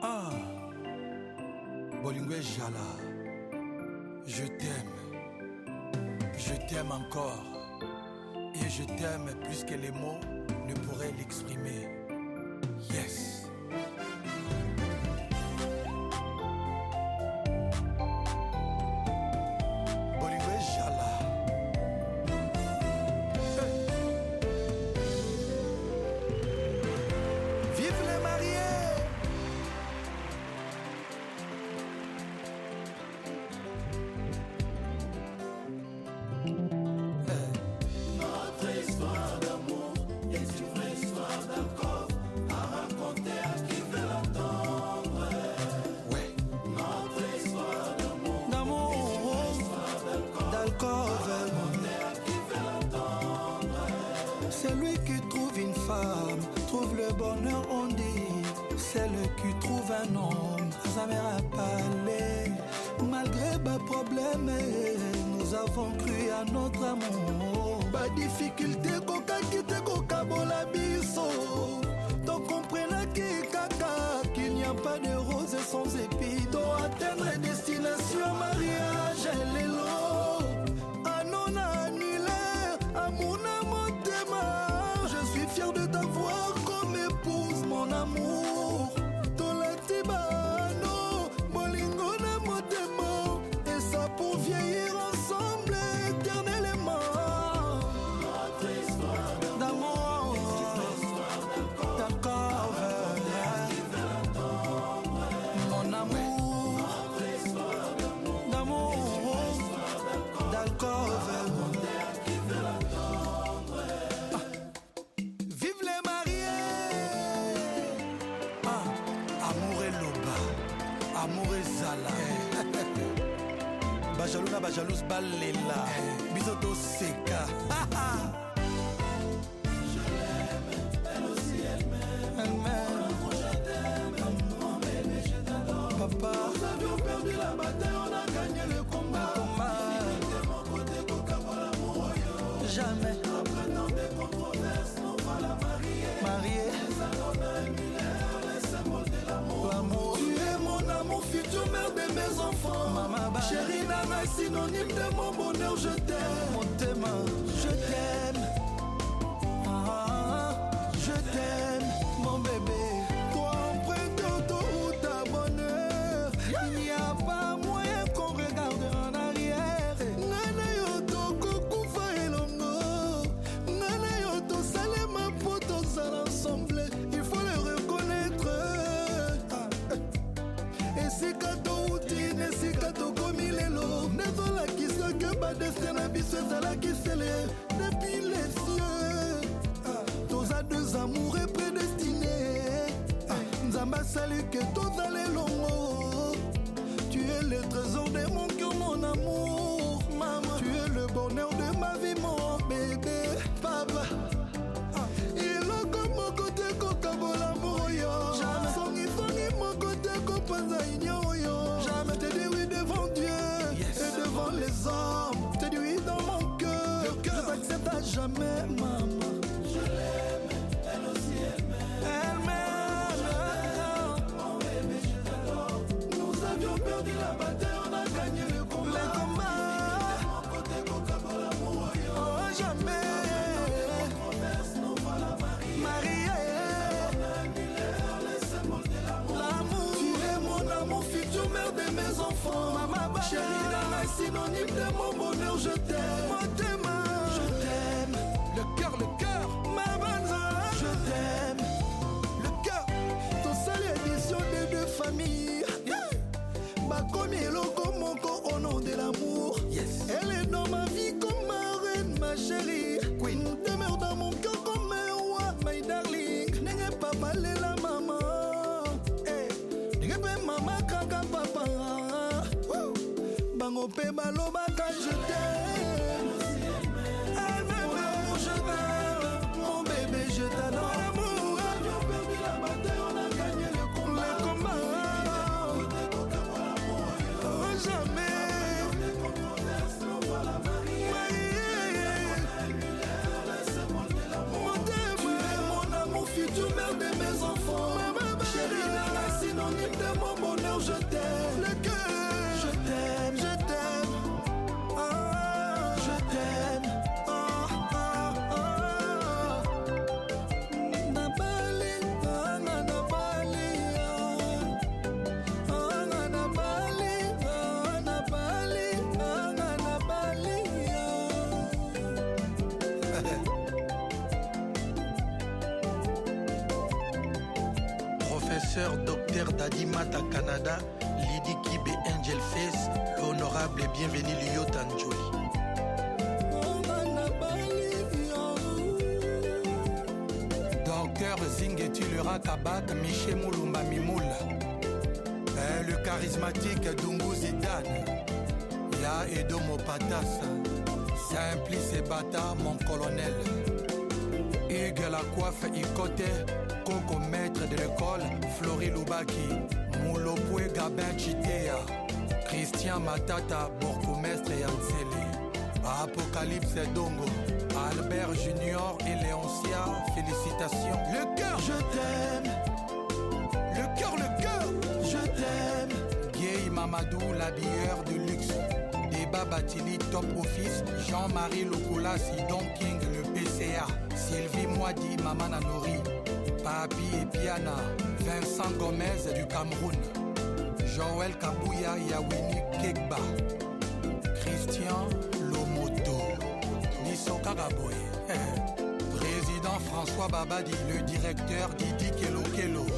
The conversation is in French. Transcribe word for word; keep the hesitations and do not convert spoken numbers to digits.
Ah, Bolingo Jala, je t'aime, je t'aime encore, et je t'aime plus que les mots ne pourraient l'exprimer. Yes. Notre histoire d'amour est une vraie histoire d'alcool à raconter à qui veut l'entendre. Ouais. Notre histoire d'amour D'amour, est une vraie histoire d'alcool à raconter à qui veut l'entendre. Celui qui trouve une femme trouve le bonheur, on dit. Celle qui trouve un homme, sa mère a parlé. Malgré bas problèmes, nous avons cru à notre amour. Bas difficulté, coca quitte coca bola biso. Donc comprenez kaka qu'il n'y a pas de roses sans épis. Doit atteindre destination mariage et l'élo. Anona annulé, amuna motema. Je suis fier de t'avoir comme épouse, mon amour. Pour vieillir ensemble éternellement. Notre histoire d'amour, d'accord, mon amour, Notre histoire d'amour d'amour, d'accord. Vive les mariés. Ah, amour et loba, amour et zala. Bajaluna bajalous balela, bisoto seka. Je l'aime, elle aussi elle m'aime. Elle m'aime. Moi je t'aime, mon bébé je t'adore. Papa, Nous avions perdu la bataille, on a gagné le combat. Le combat. Il était mon côté, coca pour l'amour. jamais Après tant de controverses, on va la marier. marié. Les Alona et Miller, les symboles de l'amour. L'amour, Tu es mon amour, futur mère de mes enfants. Maman, bah. Chérie Nana, synonyme de mon bonheur, je t'aime. Mon thème, je t'aime. Ah, je t'aime, mon bébé. Toi empreinte d'autoroute à bonheur. Il n'y a pas moyen qu'on regarde en arrière. Nana yoto kokufa elongo. Nana yoto salema poto sala ensemble. Il faut le reconnaître. Esika touti, nesika tokomi lelo. Nezolakisa que ba destin na biso ezalaki sele depuis les cieux. Toza deux amoureux prédestinés. Nzamba sali que tozale longo. Tu es le trésor de mon cœur, mon amour, maman. Tu es le bonheur de ma vie, mon bébé, papa. Il est comme mon côté, coca, bon l'amour, yo. Jamais. Songi, songi, mon côté, copanza, igno, yo. Jamais. Te dis oui devant Dieu Yes. et devant les hommes. Te dis oui dans mon cœur. Le cœur. Je t'accepte à jamais, maman. Je l'aime, elle aussi elle m'aime. Elle m'aime. Mon bébé, je t'adore. Nous avions perdu la bataille, on a gagné le combat. Le combat. Mon côté, coca, pour l'amour, yo. Oh, jamais. Controverse, nous va la marier. Marié. Les symboles de l'amour. L'amour. Tu es mon amour, futur mère de mes enfants. Maman, bah. Chérie Nana, synonyme de mon bonheur, je t'aime. Mon thème, Je t'aime. Le cœur, le cœur, ma banza. Je t'aime. le cœur. Ton seul édition des deux familles. Bakomi eloko moko au nom de l'amour. Yes. Elle est dans ma vie comme ma reine, ma chérie. Queen. Demeure dans mon cœur comme un roi, my darling. N'est pas parler la maman. Eh, n'est pas maman kaka papa. Woo. Bango pe baloba quand je t'aime. Elle m'aime, je t'aime. Mon bébé, je t'adore. On a perdu la bataille, on a gagné le combat. Le combat. Oh, Jamais. Mon thème. Tu es mon amour, futur mère de mes enfants. Chérie Nana, synonyme bonheur, je t'aime. Le cœur, je t'aime, je t'aime. Ah, je t'aime. Ah, ah, ah. Nabali, ah, Nabali, ah, Nabali, ah, Nabali, ah, Nabali, Professeur Docteur Dadimata Canada, Lydie Kibe Angel Face, l'honorable et bienvenu Lyotan Jolie. Docteur Zingetulura Kabak, Miché Moulumba Mimoula. Eh, le charismatique Dungu Zidane. Ya Edomo Patas. Simplice et Bata, mon colonel. Hugues la coiffe Ikote. Coco maître de l'école, Flori Loubaki, Moulopoué Gabin Chitea, Christian Matata, bourgmestre Yansele, Apocalypse Dongo, Albert Junior et Léoncia, félicitations. Le cœur, je t'aime. Le cœur, le cœur, je t'aime. Gay Mamadou, l'habilleur de luxe, Débat Batili, top office, Jean-Marie Lokola, Sidon King, le P C A, Sylvie Moadi, Maman Anori. Papi et Piana, Vincent Gomez du Cameroun, Joël Kabouya Yawini Kekba, Christian Lomoto, Nisso Kagaboy, Président François Babadi, le directeur Didi Kelo Kelo,